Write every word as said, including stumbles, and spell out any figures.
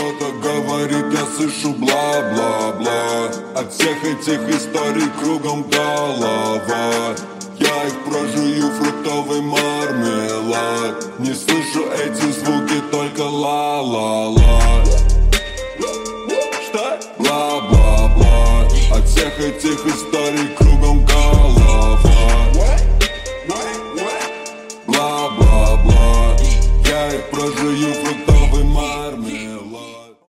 кто-то говорит, я слышу бла-бла-бла. От всех этих историй кругом голова. Я их прожую, фруктовый мармелад. Не слышу эти звуки, только ла-ла-ла. Что? Бла-бла-бла. От всех этих историй кругом голова.